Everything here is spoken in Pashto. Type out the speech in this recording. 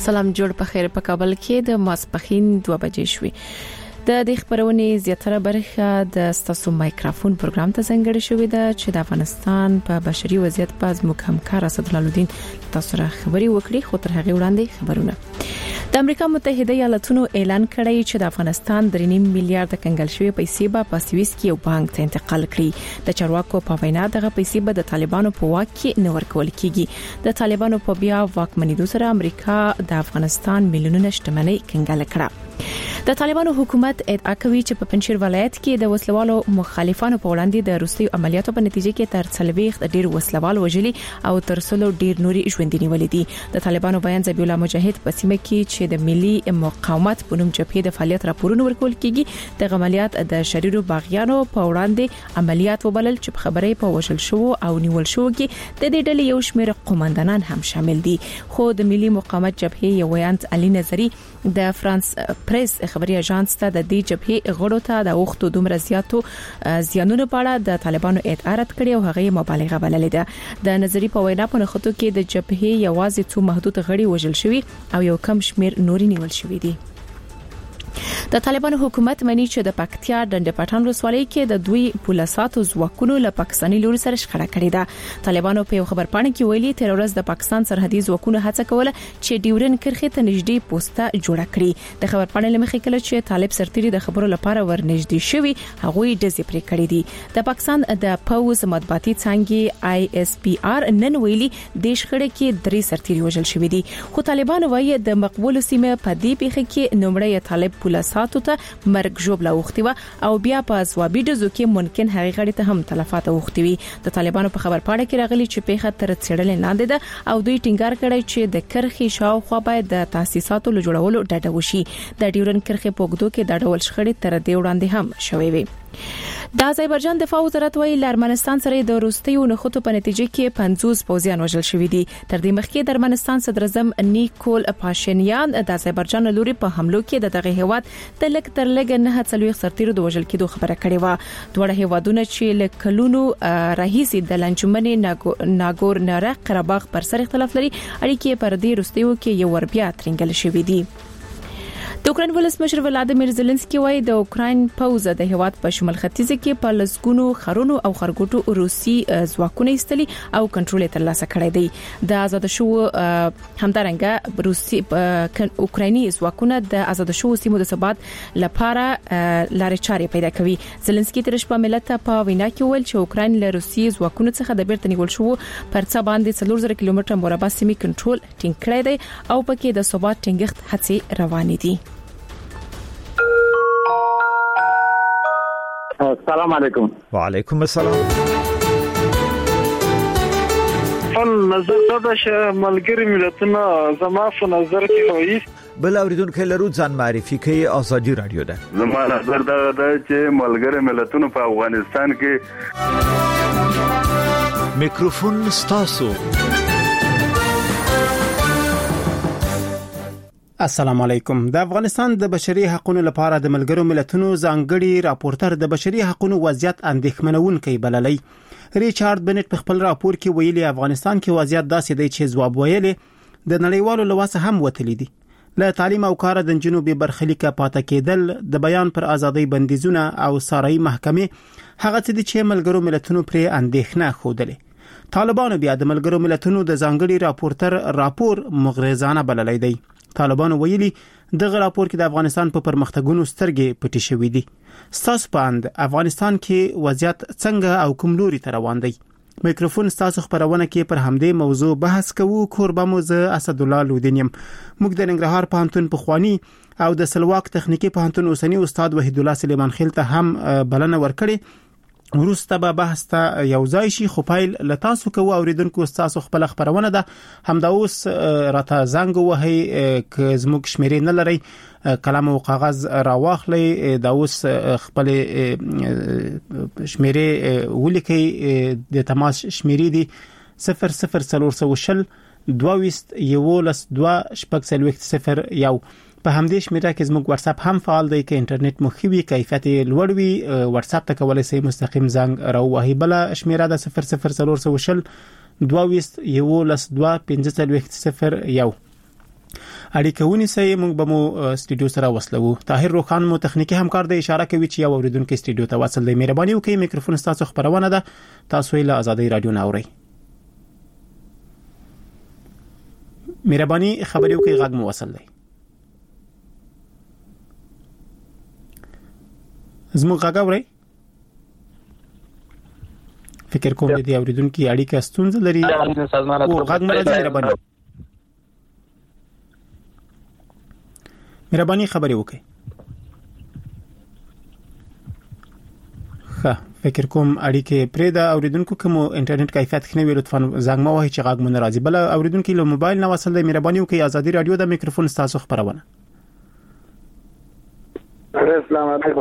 سلام جوړ په خیر په کابل کې د ماسپخین 2 بجې شوې د دې خبرونې زیاتره برخه د ستاسو مایکروفون پروګرام ته څنګه شوې ده چې د افغانستان په بشري وضعیت په ځمکه همکار اسدالله الدین تاسو سره خبري وکړي خو تر هغه وړاندې خبرونه د امریکا متحده ایالاتونو اعلان کړی چې د افغانستان 3.5 میلیارډ کنګل شوی پیسې به په سویس کې یو بانک ته انتقال کړي د چارواکو په وینا دغه پیسې به د طالبانو په واک کې نه ورکول کیږي د طالبانو په بیا واکمنیدو سره امریکا د افغانستان میلیونونه شتمنۍ کنګل کړه د طالبانو حکومت ادعا کوي چې په پنځیر ولایت کې د وسلوالو مخالفانو په وړاندې د روسي عملیاتو په نتیجه کې تر 30 ډیر وسلوال وژلي او تر 100 ډیر نوري ژوندۍ نیولې دي د طالبانو بیان ذبیح الله مجاهد په سیمه کې چې د ملي مقاومت په نوم جبهې د فعالیت راپورونه ورکول کیږي د عملیات د شریرو باغیانو په وړاندې عملیات وبلل چې په خبرې په وژل شو او نیول شو کې د دې ډلې یو شمېر قومندانان هم شامل دي خو د ملي مقاومت جبهې یو ویاند علي نظری د فرانس پریس خبري اژانس ته د دې جبهې غړو ته د وختو دومره زیاتو زیانونو په اړه د طالبانو ادعا رد کړې او هغه مبالغه بللې ده د نظری په وینا په نخښتو کې د جبهې یوازې څو محدود غړي وژل شوي او یو کم شمیر نوري نیول شوي دي د طالبانو حکومت مني چې د پکتیا ډنډ پټان ولسوالۍ کې د دوی پولیساتو ځواکونو له پاکستاني لوري سره شخړه کړې ده طالبانو په یو خبر پاڼه کې ویلي تر ورځ د پاکستان سرحدي ځواکونو هڅه کوله چې ډیورن کرښې ته نږدې پوسټه جوړه کړي د خبر پاڼې لمخې کله چې طالب سرتيري د خبرو لپاره ورنږدې شوی هغه ډزې پرې کړې دي د پاکستان د پوز مطبوعاتي څنګه ISPR نن ویلي د شخړې کې 3 سرتيري وژل شوی دي خو طالبانو وايي د مقبول سیمه په دې پیښه کې نومړی طالب پولیساتو ته مرګ ژوبله وختي و او بیا په ځوابي ډزو کې ممکن هغه غړي ته هم تلفات وختي وي د طالبانو په خبر پاڼه کې راغلي چې پیښه تر څېړنې لاندې ده او دوی ټینګار کړی چې د کرخي شاوخوا باید د تاسیساتو له جوړولو ډډه وشي د ډیورن کرخي په وګړو کې د ډول شخړې تر دې وړاندې هم شوي وي د آذربایجان دفاع وزارت وایي لارمنستان سره د روسي نخودو په نتیجه کې 50 پوځیان وژل شوي دي تر دې مخکې د ارمنستان صدر اعظم نیکول پاشینیان د آذربایجان لوري په حملو کې د دغه هیواد د لک تر لګ نه هڅلوي سرتیرو د وژل کېدو خبره کړې و دوه هیوادونه چې لکلونو رئیس د لنجمنې ناګور ناره قرهباغ پر سر اختلاف لري اړیکې پر دې روسیو کې یو ور بیا ترنګل شوې دي د اوکرين ولسمشر ولادیمیر زيلنسکي وايي د اوکرين پوز د هیواد په شمال ختیځ کې په لسګونو خرونو او خرګوټو روسي ځواکونه ایستلي او کنټرول ترلاسه کړی دی د آزاد شو همدارنګه روسي اوکرایني ځواکونه د آزاد شو سیمو د ثبات لپاره لارې چارې پیدا کوي زيلنسکي تر شپه ملت په وینا کې ویل چې اوکراین له روسي ځواکونو څخه د بیرته نیول شو پر څه باندې 4000 کیلومتره مربع سیمې کنټرول ټینګ کړی دی او پکې د ثبات ټینګښت هڅې روانې دي السلام علیکم وعلیکم السلام نظر دا چې ملګری ملتونه زما په نظر کې وایي بل اوریدونکو لرو ځان معرفي کوي ازادي رادیو ده زما نظر دا چې ملګری ملتونه په افغانستان کې میکروفون ستاسو السلام علیکم د افغانستان د بشري حقوقو لپاره د ملګرو ملتونو ځانګړي راپورټر د بشري حقوقو وضعیت اندېښمنونکي بللی ریچارډ بنټ په خپل راپور کې ویلي افغانستان کې وضعیت داسې دی چې ځواب ویلي د نړیوالو لواسه هم وتلی دي له تعلیم او کار د جنوبي برخلیک پاتې کېدل د بیان پر ازادي بندیزونه او ساري محکمه هغه څه چې ملګرو ملتونو پر اندېښنه خوده طالبانو بیا د ملګرو ملتونو د ځانګړي راپورټر راپور مغرضانه بللی دی طالبانو ویلي دغه راپور کې د افغانستان په پرمختګونو سترګې پټې شوې دي ستاسو پاند افغانستان کې وضعیت څنګه او کوم لوري ته روان دی میکروفون ستاسو خبرونه کې پر همدې موضوع بحث کوو کوربه موزه اسدالله الدین موږ د ننګرهار پوهنتون په خواني او د سلواک تخنیکی پوهنتون اوسنی استاد وحید الله سلیمان خیل ته هم بلنه ورکړي ورسته به بحث ته یو ځای شي خو پایل لتاسو کو اوریدونکو تاسو خپل خبرونه ده همدا اوس راته زنګ وهي ک زموږ شمیرې نه لري قلم او کاغذ راواخلې دا اوس خپل شمیرې ولیکي د تماس شمیرې دي 00300 22 یولس 2 شپږ سلويخت 0 یو په همدې شمیره کې زموږ واتس اپ هم فعال دی کې انټرنیټ مو خوي کیفیت لوړ وي واتس اپ ته کولای شئ مستقیم زنګ راوهي بل شمیره د 00300 22 یولس 2 15 0 یو اړیکه ونیسئ. موږ به مو سټوډیو سره وصلو. طاهر روخان مو تخنیکی همکار دی، اشاره کوي چې یو اوریدونکو سټوډیو ته وصل دی. مهرباني وکړئ میکروفون تاسو خبرونه ده، تاسو یې له آزادۍ رادیو نه اورئ. مهرباني خبرې وکړئ، غږ مو وصل دی. زموږ غږ اورئ؟ فکر کوم دې اوریدونکو اړیکه ستونزه لري. او غږ مرزه مهرباني خبرې وکړئ. ښه، فکر کوم اړیکه پرې دا اوریدونکو کوم انټرنیټ کیفیت خنه وی لطفا زنګ ما وایي چې غږ مون راځي. بل اوریدونکو له موبایل نه وصل دی. مهرباني وکړئ آزادۍ رادیو د میکروفون تاسو خبرونه. السلام علیکم.